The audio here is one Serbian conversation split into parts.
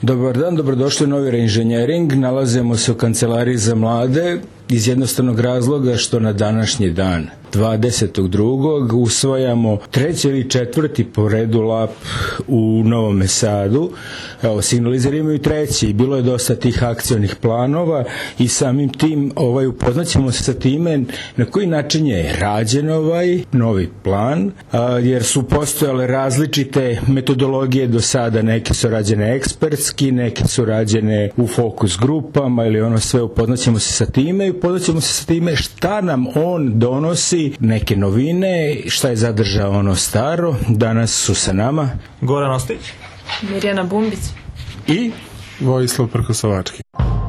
Dobar dan, dobrodošli u Novi Reinženjering. Nalazimo se u kancelariji za mlade iz jednostavnog razloga što na današnji dan 22. usvajamo treći ili četvrti po redu LAP u Novom Sadu. Evo, signalizeri imaju treći. Bilo je dosta tih akcionih planova i samim tim upoznaćemo se sa time na koji način je rađen ovaj novi plan, jer su postojale različite metodologije do sada. Neke su rađene ekspertski, neke su rađene u fokus grupama ili ono sve. Upoznaćemo se sa time i upoznaćemo se sa time šta nam on donosi, neke novine, šta je zadržao ono staro. Danas su sa nama Goran Ostojić, Mirjana Bumbić i Vojislav Prkosovački.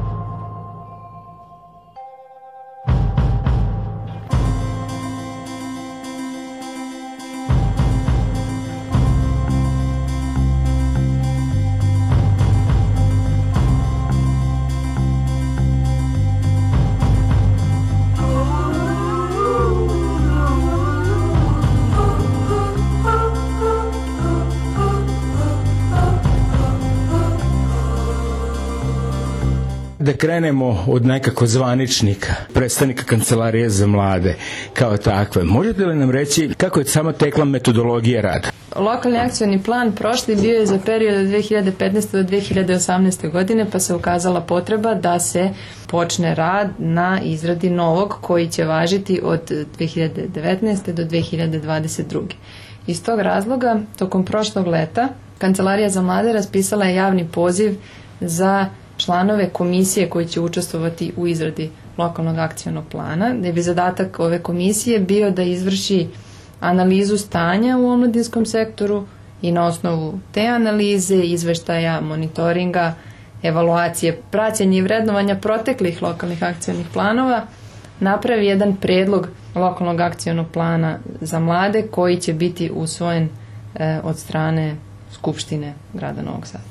Da krenemo od nekako zvaničnika, predstavnika Kancelarije za mlade kao takve. Možete li nam reći kako je sama tekla metodologija rada? Lokalni akcioni plan prošli bio je za period od 2015. do 2018. godine, pa se ukazala potreba da se počne rad na izradi novog koji će važiti od 2019. do 2022. Iz tog razloga, tokom prošlog leta, Kancelarija za mlade raspisala je javni poziv za članove komisije koji će učestvovati u izradi lokalnog akcionog plana, da bi zadatak ove komisije bio da izvrši analizu stanja u omladinskom sektoru i na osnovu te analize, izveštaja, monitoringa, evaluacije, praćenja i vrednovanja proteklih lokalnih akcionih planova napravi jedan predlog lokalnog akcionog plana za mlade koji će biti usvojen od strane Skupštine grada Novog Sada.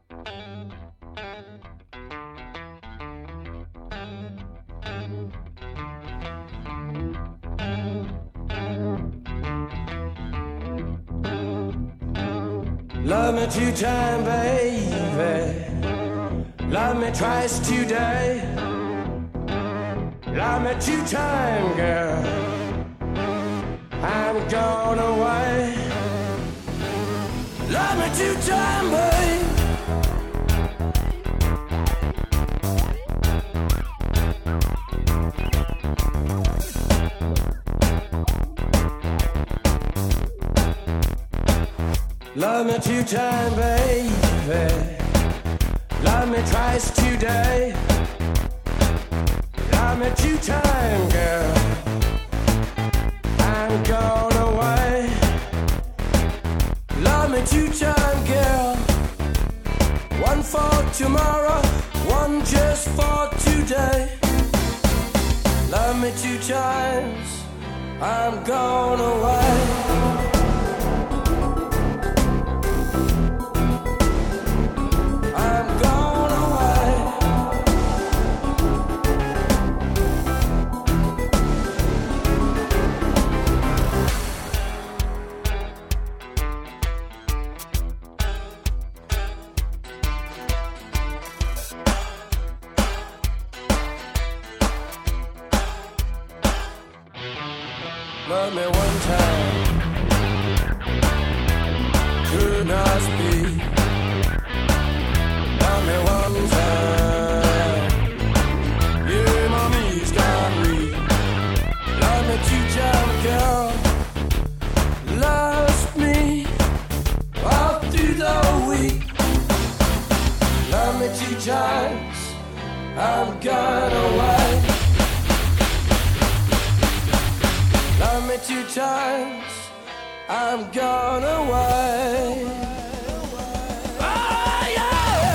Love me two-time, baby. Love me twice today. Love me two-time, girl. I'm gone away. Love me two-time, baby. Love me two-time, baby. Love me twice today. Love me two-time, girl. I'm gone away. Love me two-time, girl. One for tomorrow, one just for today. Love me two times, I'm gone away. Love me one time, could not speak. Love me one time, yeah, mommy's got me. Love me two-time, girl, lost me all through the week. Love me two times, I'm gone away. Love me two times, I'm gone away. Oh, yeah.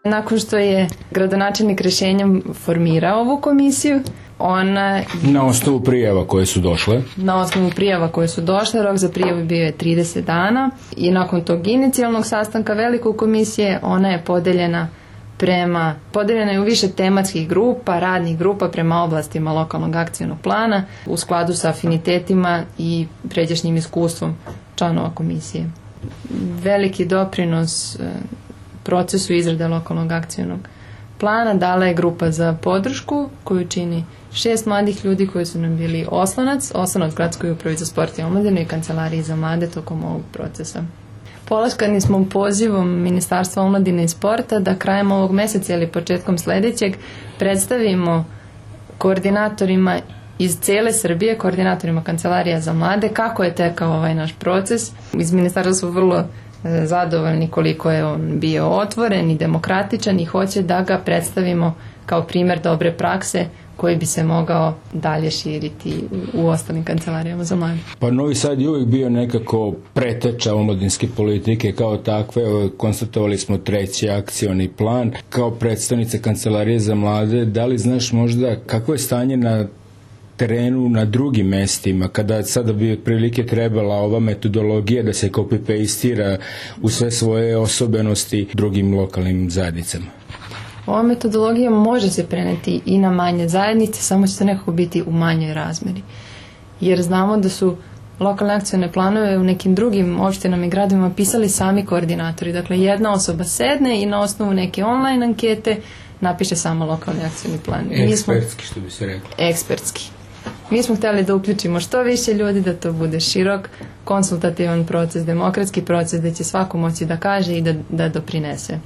Nakon što je gradonačelnik rješenjem formirao ovu komisiju, ona... Na osnovu prijava koje su došle? Na osnovu prijava koje su došle, rok za prijavu bio je 30 dana i nakon tog inicijalnog sastanka velikog komisije ona je podeljena je u više tematskih grupa, radnih grupa prema oblastima lokalnog akcijnog plana u skladu sa afinitetima i pređašnjim iskustvom članova komisije. Veliki doprinos procesu izrade lokalnog akcijnog plana dala je grupa za podršku koju čini 6 mladih ljudi koji su nam bili oslonac Gradskoj upravi za sport i omladinu i Kancelariji za mlade tokom ovog procesa. Polaskani smo pozivom Ministarstva omladine i sporta da krajem ovog mjeseca ili početkom sljedećeg predstavimo koordinatorima iz cijele Srbije, koordinatorima Kancelarija za mlade, kako je tekao ovaj naš proces. Iz ministarstva su vrlo zadovoljni koliko je on bio otvoren i demokratičan i hoće da ga predstavimo kao primjer dobre prakse koji bi se mogao dalje širiti u ostalim kancelarijama za mlade. Pa Novi Sad je uvijek bio nekako preteča omladinske politike kao takve. Konstatovali smo 3. akcioni plan. Kao predstavnica Kancelarije za mlade, da li znaš možda kako je stanje na terenu na drugim mestima, kada sada bi otprilike trebala ova metodologija da se copy-pastira u sve svoje osobenosti drugim lokalnim zajednicama? Ova metodologija može se preneti i na manje zajednice, samo će to nekako biti u manjoj razmeri. Jer znamo da su lokalne akcijne planove u nekim drugim opštinama i gradovima pisali sami koordinatori. Dakle, jedna osoba sedne i na osnovu neke online ankete napiše samo lokalni akcijni plan. Ekspertski, što bi se reklo. Ekspertski. Mi smo htjeli da uključimo što više ljudi, da to bude širok, konsultativan proces, demokratski proces, da će svako moći da kaže i da doprinese.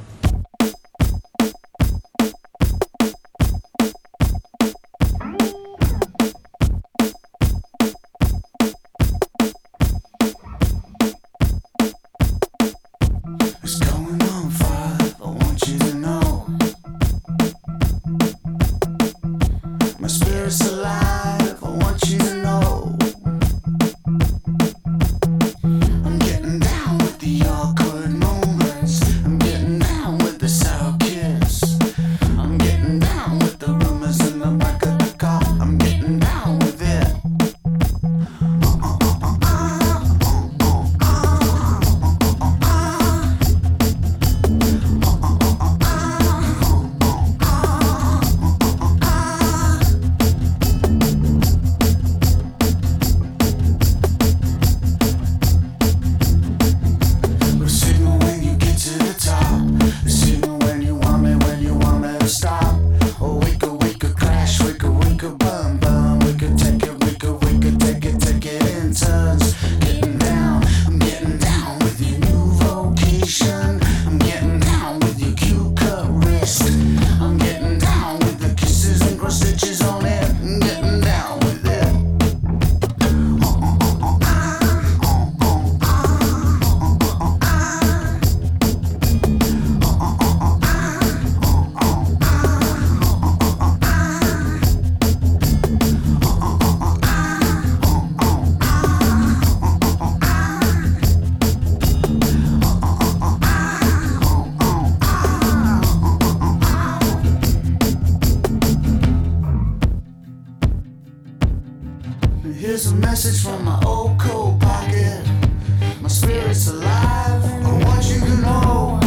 Here's a message from my old coat pocket. My spirit's alive, I want you to know.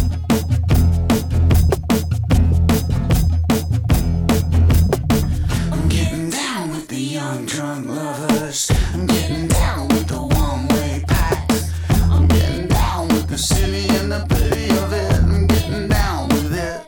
I'm getting down with the young drunk lovers. I'm getting down with the one-way pack. I'm getting down with the city and the pity of it. I'm getting down with it.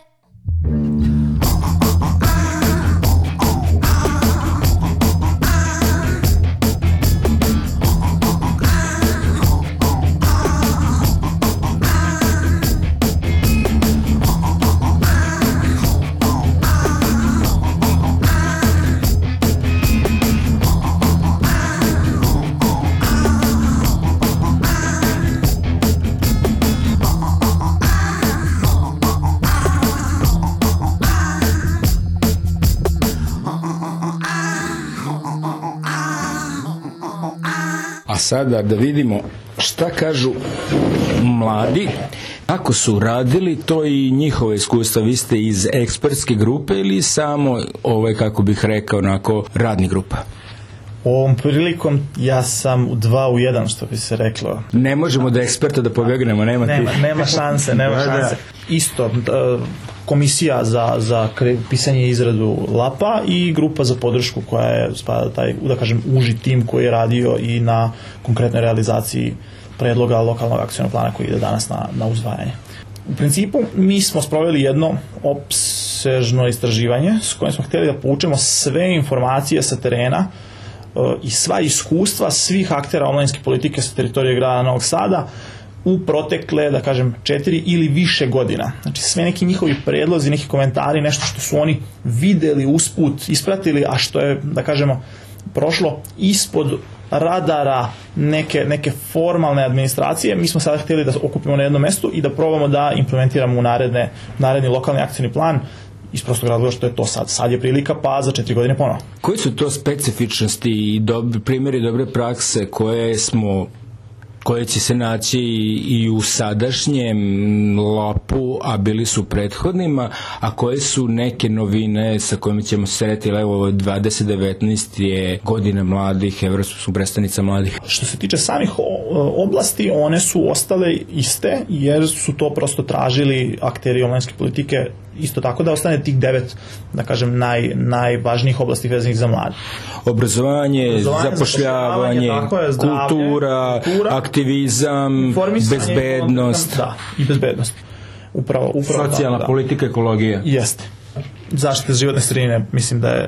A sada da vidimo šta kažu mladi Kako su radili to i njihove iskustva? Vi ste iz ekspertske grupe ili samo, kako bih rekao, onako, radni grupa? Ovom prilikom ja sam u 2 u 1, što bi se reklo. Ne možemo da eksperta da pobegnemo, nema šanse. Isto, komisija za pisanje i izradu LAP-a i grupa za podršku koja je spada taj, da kažem, uži tim koji je radio i na konkretnoj realizaciji predloga lokalnog akcionog plana koji ide danas na usvajanje. U principu mi smo sproveli jedno opsežno istraživanje s kojim smo htjeli da poučemo sve informacije sa terena i sva iskustva svih aktera omladinske politike sa teritorije grada Novog Sada u protekle, da kažem, 4 ili više godina. Znači sve neki njihovi predlozi, neki komentari, nešto što su oni videli usput, ispratili, a što je, da kažemo, prošlo ispod radara neke formalne administracije, mi smo sada htjeli da okupimo na jednom mestu i da probamo da implementiramo u naredni lokalni akcijni plan iz prostog razloga što je to sad. Sad je prilika, pa za 4 godine ponovo. Koji su to specifičnosti i primjeri dobre prakse koje će se naći i u sadašnjem LAP-u, a bili su prethodnima, a koje su neke novine sa kojima ćemo se sretiti? Evo, 2019 je godina mladih, Evropska predstavnica mladih. Što se tiče samih oblasti, one su ostale iste, jer su to prosto tražili akteri omladinske politike, isto tako da ostane tih 9, da kažem, najvažnijih oblasti vezanih za mlade. Obrazovanje, zapošljavanje, kultura, aktivizam, bezbednost. Da, i bezbednost. Upravo socijalna politika, ekologija. Jeste. Zaštita životne sredine, mislim da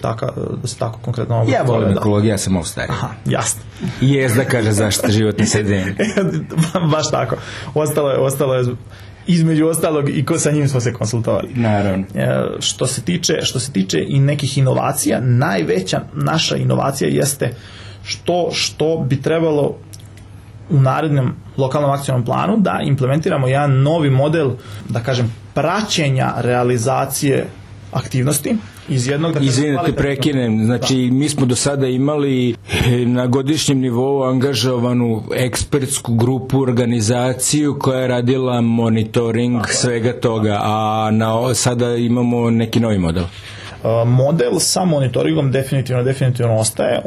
se tako konkretno oblast. Ja volim ekologiju, ja sam malo stariji. Aha, jasno. Da kaže zaštita životne sredine. Baš tako. Ostalo je između ostalog i sa njim smo se konsultovali. Naravno. Što se tiče i nekih inovacija, najveća naša inovacija jeste što bi trebalo u narednom lokalnom akcijnom planu da implementiramo jedan novi model, da kažem, praćenja realizacije aktivnosti iz jednog... Izvinite, prekinem. Znači, mi smo do sada imali na godišnjem nivou angažovanu ekspertsku grupu, organizaciju koja je radila monitoring svega toga, a sada imamo neki novi model. Model sa monitoringom definitivno ostaje.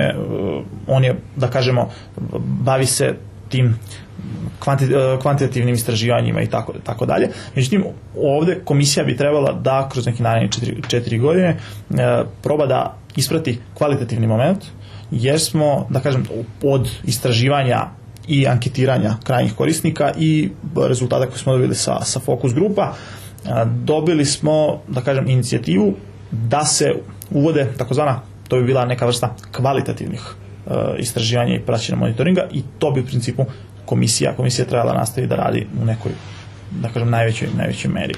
On je, da kažemo, bavi se tim kvantitativnim istraživanjima i tako dalje. Međutim, ovdje komisija bi trebala da kroz neki naredni 4 godine proba da isprati kvalitativni moment, jer smo, da kažem, od istraživanja i anketiranja krajnjih korisnika i rezultata koje smo dobili sa fokus grupa, dobili smo, da kažem, inicijativu da se uvode takozvana, to bi bila neka vrsta kvalitativnih istraživanja i praćenja monitoringa, i to bi u principu komisija trebala nastaviti da radi u nekoj, da kažem, najvećoj meri.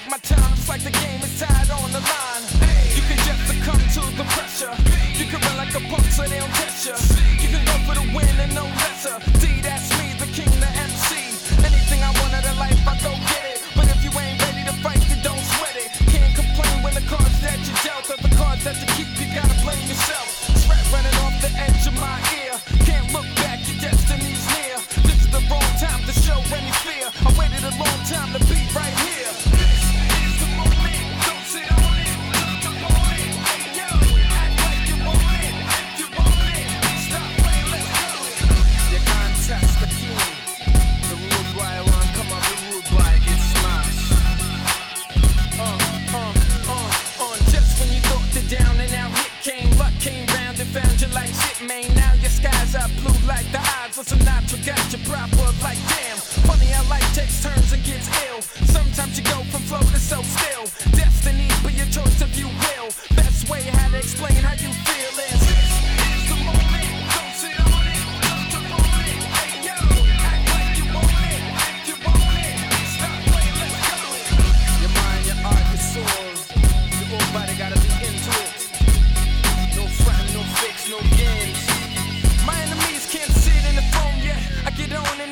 Like the game is tied on the line. You can just succumb to the pressure. You can run like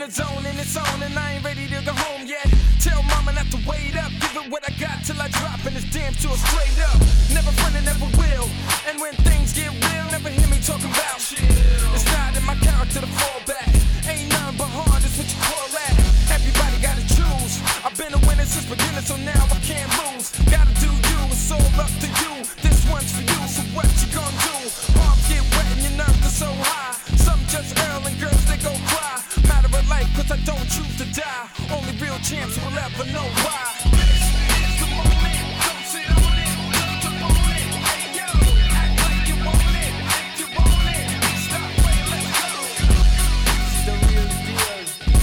the zone and it's on and I ain't ready to go home yet. Tell mama not to wait up, give it what I got till I drop and it's damn to a straight up. Never frontin', never will, and when things get real, never hear me talking about shit. It's not in my character to fall back, ain't nothing but hard, it's what you call that. Everybody gotta choose, I've been a winner since beginning, so now I can't lose. Gotta do you, it's all up to you, this one's for you, so what you gonna do? Arms get wet and your nerves are so high, some just Earl and girls they go cry. Matter of life, cause I don't choose to die, only real champs will ever know why. This is the moment, don't sit on it, jump on it, hey yo, act like you want it, if you want it, stop playing, let's go. This is the real deal.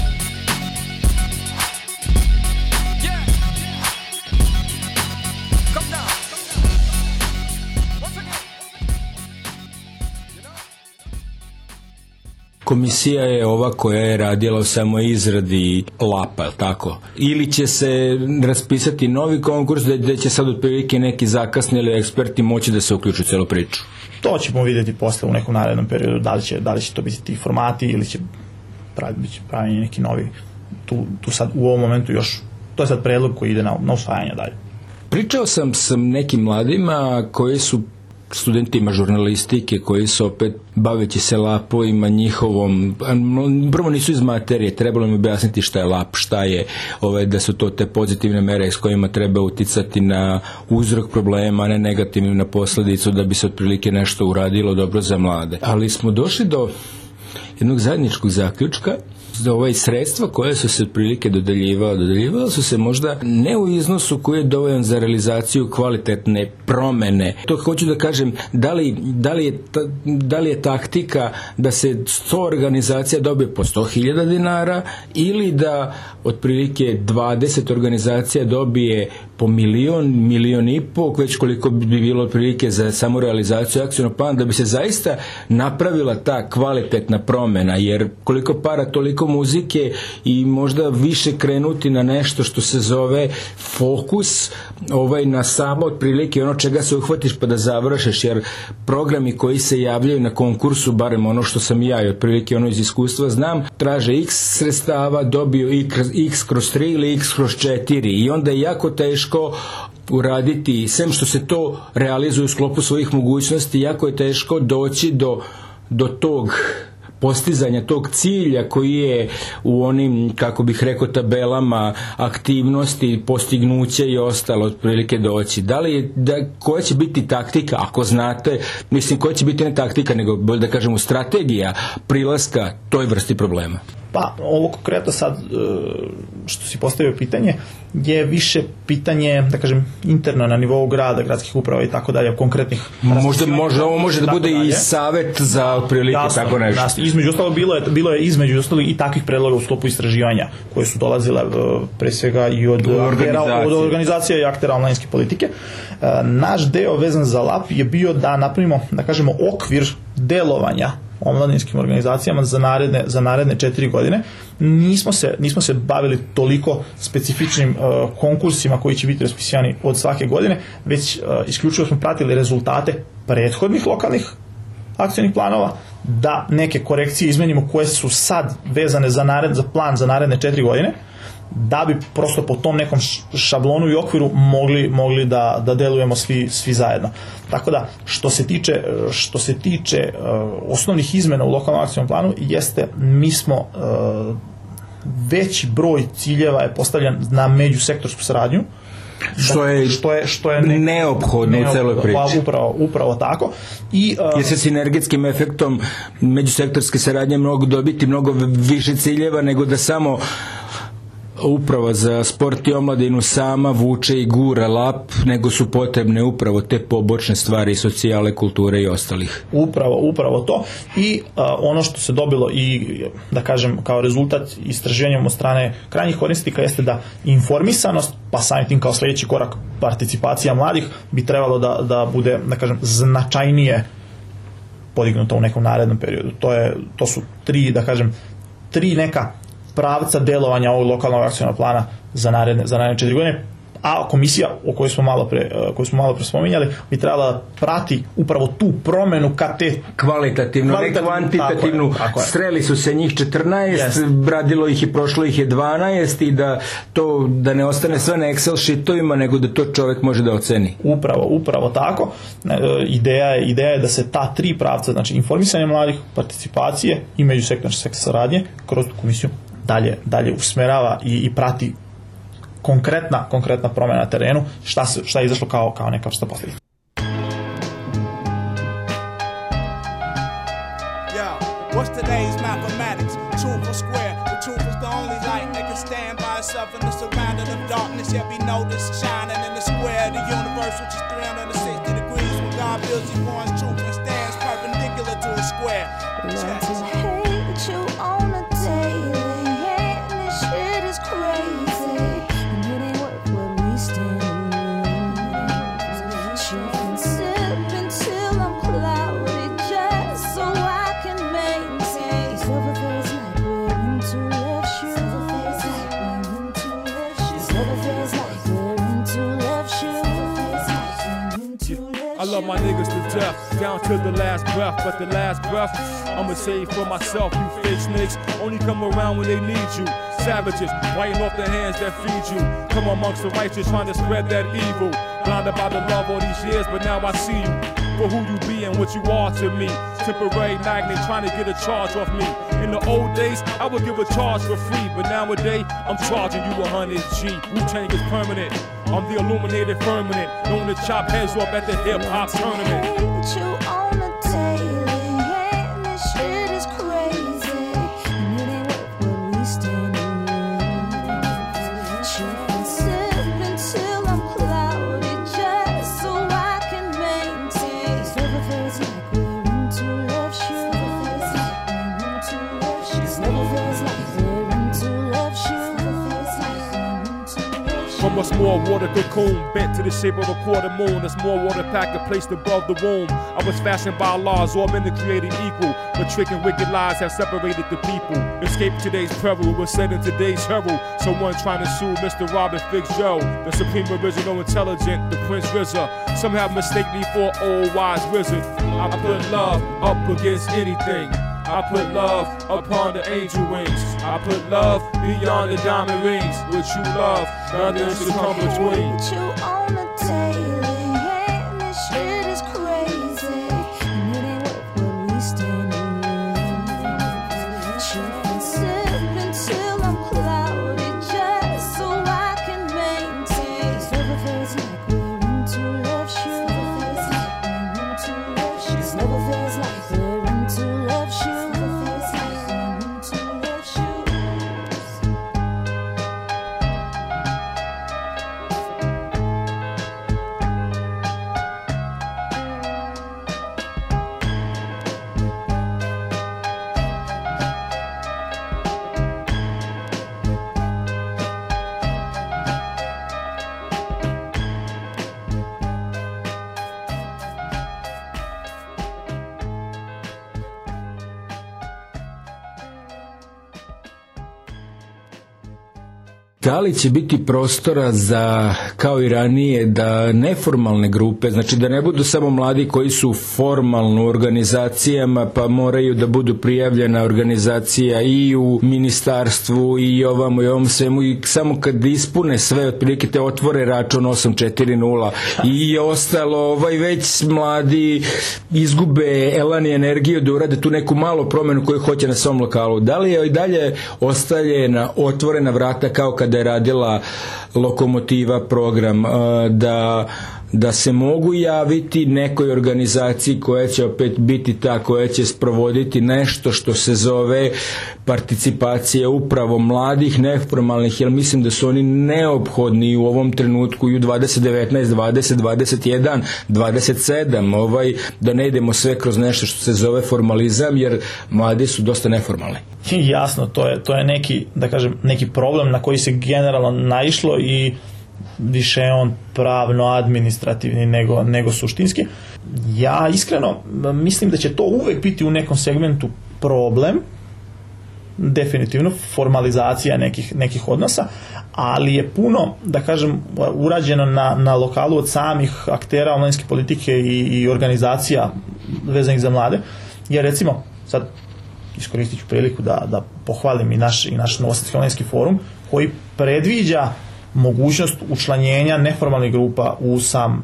Yeah. Come down. Once again. You know? Komisija je ova koja je radila u samoj izradi LAP-a, je li tako? Ili će se raspisati novi konkurs da će sad otprilike neki zakasnili eksperti moći da se uključu u celu priču? To ćemo vidjeti posle u nekom narednom periodu, da li će to biti ti formati ili će praviti neki novi. Tu sad u ovom momentu još, to je sad predlog koji ide na usvajanje dalje. Pričao sam sa nekim mladima koji su studentima žurnalistike, koji su opet baveći se lapovima njihovom, prvo nisu iz materije, trebalo im objasniti šta je lap, šta je, da su to te pozitivne mere s kojima treba uticati na uzrok problema, a ne negativno na posledicu, da bi se otprilike nešto uradilo dobro za mlade. Ali smo došli do jednog zajedničkog zaključka da sredstva koje su se otprilike dodeljivala su se možda ne u iznosu koji je dovoljan za realizaciju kvalitetne promene. To hoću da kažem, da li je taktika da se 100 organizacija dobije po 100.000 dinara ili da otprilike 20 organizacija dobije po milion i po, već koliko bi bilo otprilike za samu realizaciju akcionog plana, da bi se zaista napravila ta kvalitetna promena, jer koliko para toliko muzike i možda više krenuti na nešto što se zove fokus na samo otprilike ono čega se uhvatiš pa da završeš, jer programi koji se javljaju na konkursu, barem ono što sam ja i otprilike ono iz iskustva znam, traže x sredstava, dobiju x kroz 3 ili x kroz 4 i onda je jako teško uraditi, sem što se to realizuje u sklopu svojih mogućnosti, jako je teško doći do tog postizanja tog cilja koji je u onim, kako bih rekao, tabelama aktivnosti, postignuća i ostalo otprilike doći. Koja će biti taktika, ako znate, mislim koja će biti ne taktika, nego bolje da kažemo strategija prilaska toj vrsti problema? Pa, ovo konkretno sad, što si postavio pitanje, je više pitanje, da kažem, interno na nivou grada, gradskih uprava i tako dalje, konkretnih... Ovo može da bude i savet za otprilike tako nešto. Jasno. Između ostalog, bilo je između ostalog i takvih predloga u sklopu istraživanja koje su dolazile pre svega i od organizacija i aktera omladinske politike. Naš deo vezan za LAP je bio da napravimo, da kažemo, okvir delovanja omladinskim organizacijama za naredne 4 godine. Nismo se bavili toliko specifičnim konkursima koji će biti raspisivani od svake godine, već isključivo smo pratili rezultate prethodnih lokalnih akcionih planova, da neke korekcije izmenimo koje su sad vezane za plan za naredne 4 godine, da bi prosto po tom nekom šablonu i okviru mogli da delujemo svi zajedno. Tako da, što se tiče osnovnih izmena u lokalnom akcijnom planu, jeste, mi smo veći broj ciljeva je postavljen na međusektorsku saradnju, što je neophodno u celoj priči. Upravo tako. Jer se sinergetskim efektom međusektorske saradnje mogu dobiti mnogo više ciljeva nego da samo Uprava za sport i omladinu sama vuče i gura LAP, nego su potrebne upravo te pobočne stvari, socijale, kulture i ostalih. Upravo to. I ono što se dobilo i, da kažem, kao rezultat istraživanjem od strane krajnjih korisnika jeste da informisanost, pa samim tim kao sljedeći korak participacija mladih, bi trebalo da bude, da kažem, značajnije podignuto u nekom narednom periodu. To su tri neka pravca delovanja ovog lokalnog akcionog plana za naredne 4 godine, a komisija o kojoj smo malo pre spominjali bi trebala da prati upravo tu promenu ka te kvalitativno, ne kvantitativnu. Tako je. Sreli su se njih 14, radilo ih i prošlo ih je 12 i da ne ostane sve na Excel sheetovima, nego da to čovjek može da oceni. Upravo tako. Ideja je da se ta tri pravca, znači informisanje mladih, participacije i međusektorske saradnje kroz tu komisiju dalje usmerava i prati konkretna promjena na terenu, šta je izašlo kao neka vrsta posljedica. What's today's mathematics? Truth or square? The truth is the only light that can stand by itself in the surrounding of darkness. Yet be noticed shining in the square of the universe, which is 360 degrees. When God builds His one's truth and stands perpendicular to a square. Learn to hate you on a daily, and this shit is crazy. And it ain't worth what we stand in. Shoot and sip until I'm cloudy, just so I can maintain. These love affairs like wearing two left shoes. These love affairs like wearing two left shoes. I love my niggas to death, down to the last breath. But the last breath, I'ma save for myself. You fake snakes only come around when they need you. Savages, biting off the hands that feed you. Come amongst the righteous, trying to spread that evil. Blinded by the love all these years, but now I see you for who you be and what you are to me. Temporary magnet trying to get a charge off me. In the old days, I would give a charge for free, but nowadays, I'm charging you 100 G. Wu-Tang is permanent. I'm the illuminated firmament, known to chop heads off at the hip-hop tournament. Hate you on a daily, and this shit is crazy. And it ain't worth what we stand in. Shoot and sip until I'm cloudy, just so I can maintain. These love affairs like wearing two left shoes. These love affairs like wearing two left shoes. From a small water cocoon, bent to the shape of a quarter moon, a small water packet placed above the womb. I was fashioned by laws, all men are created equal, but trick and wicked lies have separated the people. Escape today's peril, was said in today's herald. Someone trying to sue Mr. Robin Fitzgerald, the supreme original intelligent, the Prince RZA. Some have mistaken me for old wise wizard. I put love up against anything. I put love upon the angel wings. I put love beyond the diamond rings. With true love, nothing should come between. Hate you on a daily, and this shit is crazy. And it ain't worth what we stand in. Shoot and sip until I'm cloudy, just so I can maintain. These love affairs like wearing two left shoes. These love affairs like wearing two left shoes. Da li će biti prostora za, kao i ranije, da neformalne grupe, znači da ne budu samo mladi koji su formalno u organizacijama pa moraju da budu prijavljena organizacija i u ministarstvu i ovom svemu, i samo kad ispune sve, otprilike te otvore račun 840 i ostalo, već mladi izgube elan i energiju da urade tu neku malu promenu koju hoće na svom lokalu. Da li je i dalje ostaljena otvorena vrata kao kada je radila Lokomotiva program, da se mogu javiti nekoj organizaciji koja će opet biti ta koja će sprovoditi nešto što se zove participacija upravo mladih neformalnih, jer mislim da su oni neophodni u ovom trenutku i u 2019, 20, 21, 27, da ne idemo sve kroz nešto što se zove formalizam, jer mladi su dosta neformalni. Jasno, to je neki, da kažem, neki problem na koji se generalno naišlo i više je on pravno-administrativni nego suštinski. Ja iskreno mislim da će to uvek biti u nekom segmentu problem, definitivno formalizacija nekih odnosa, ali je puno, da kažem, urađeno na lokalu od samih aktera omladinske politike i organizacija vezanih za mlade, jer recimo, sad iskoristit ću priliku da pohvalim i naš Novosadski omladinski forum, koji predviđa mogućnost učlanjenja neformalnih grupa u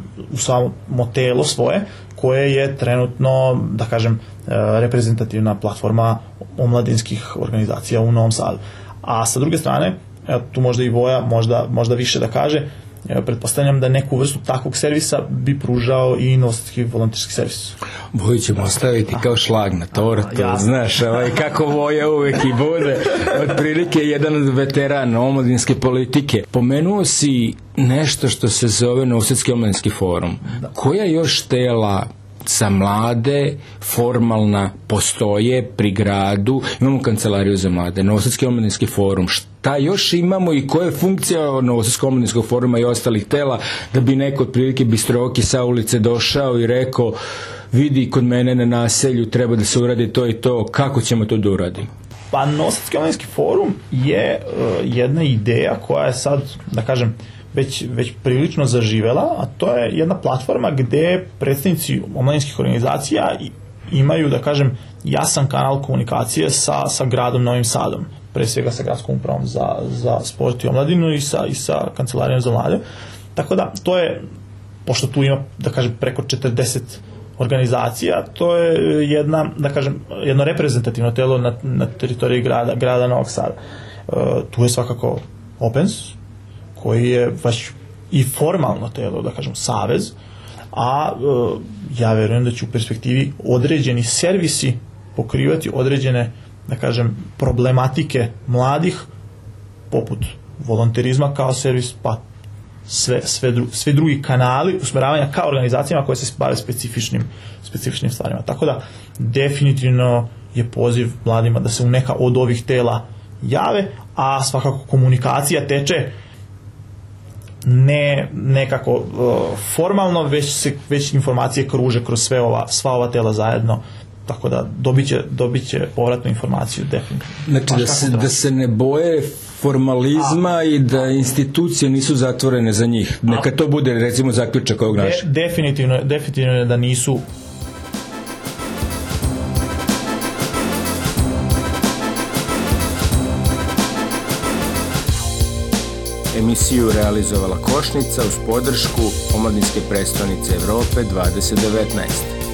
samo telo svoje, koje je trenutno, da kažem, reprezentativna platforma omladinskih organizacija u Novom Sadu. A sa druge strane, tu možda i Voja možda više da kaže, pretpostavljam da neku vrstu takvog servisa bi pružao i Novosadski volonterski servis. Voju ćemo ostaviti kao šlag na tortu, znaš, kako Voja uvek i bude, otprilike jedan od veterana omladinske politike. Pomenuo si nešto što se zove Novosadski omladinski forum. Koja još tela za mlade, formalna, postoje pri gradu? Imamo kancelariju za mlade, Novosadski omladinski forum. Šta još imamo i koja je funkcija Novosadskog omladinskog foruma i ostalih tela, da bi neko otprilike Bistroki sa ulice došao i rekao, vidi, kod mene na naselju treba da se uradi to i to, kako ćemo to da uradimo? Pa Novosadski omladinski forum je jedna ideja koja je sad, da kažem, već prilično zaživela, a to je jedna platforma gde predstavnici omladinskih organizacija imaju, da kažem, jasan kanal komunikacije sa gradom Novim Sadom, pre svega sa gradskom upravom za sport i omladinu i sa kancelarijom za mlade. Tako da, to je, pošto tu ima, da kažem, preko 40 organizacija, to je jedno reprezentativno telo na teritoriji grada Novog Sada. Tu je svakako Opens, koji je baš i formalno telo, da kažem, savez, a ja verujem da će u perspektivi određeni servisi pokrivati određene, da kažem, problematike mladih, poput volonterizma kao servis, pa sve drugi kanali usmeravanja ka organizacijama koje se bave specifičnim stvarima. Tako da, definitivno je poziv mladima da se u neka od ovih tela jave, a svakako komunikacija teče ne nekako formalno, već informacije kruže kroz sva ova tela zajedno, tako da dobit će povratnu informaciju definitivno. Znači da se ne boje formalizma i da institucije nisu zatvorene za njih. Neka to bude, recimo, zaključak ovog našeg. Definitivno je da nisu. Emisiju realizovala Košnica uz podršku Omladinske prestonice Evrope 2019.